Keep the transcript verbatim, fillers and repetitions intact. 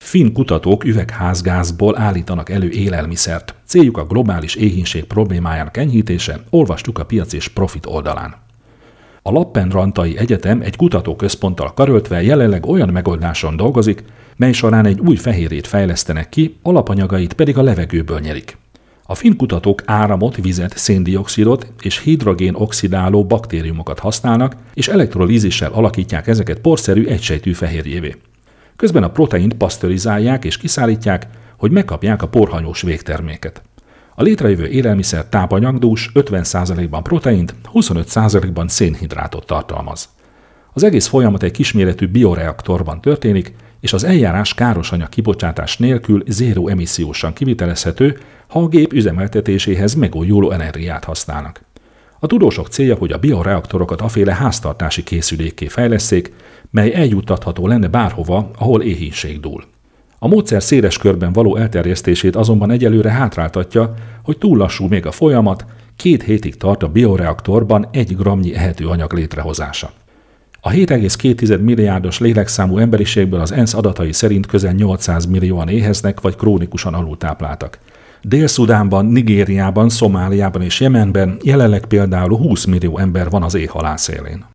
Finn kutatók üvegházgázból állítanak elő élelmiszert. Céljuk a globális éhínség problémájának enyhítése, olvastuk a Piac és Profit oldalán. A Lappeenrantai Egyetem egy kutatóközponttal karöltve jelenleg olyan megoldáson dolgozik, mely során egy új fehérjét fejlesztenek ki, alapanyagait pedig a levegőből nyerik. A finn kutatók áramot, vizet, széndioxidot és hidrogén-oxidáló baktériumokat használnak, és elektrolízissel alakítják ezeket porszerű egysejtű fehérjévé. Közben a proteint pasztörizálják és kiszállítják, hogy megkapják a porhanyós végterméket. A létrejövő élelmiszer tápanyagdús, ötven százalékban proteint, huszonöt százalékban szénhidrátot tartalmaz. Az egész folyamat egy kisméretű bioreaktorban történik, és az eljárás károsanyag kibocsátás nélkül zéró emissziósan kivitelezhető, ha a gép üzemeltetéséhez megújuló energiát használnak. A tudósok célja, hogy a bioreaktorokat aféle háztartási készülékké fejlesszék, mely eljuttatható lenne bárhova, ahol éhínség dúl. A módszer széles körben való elterjesztését azonban egyelőre hátráltatja, hogy túl lassú még a folyamat, két hétig tart a bioreaktorban egy grammnyi ehető anyag létrehozása. A hét egész két milliárdos lélekszámú emberiségből az ENSZ adatai szerint közel nyolcszáz millióan éheznek vagy krónikusan alultápláltak. Dél-Szudánban, Nigériában, Szomáliában és Jemenben jelenleg például húsz millió ember van az éhhalál szélén.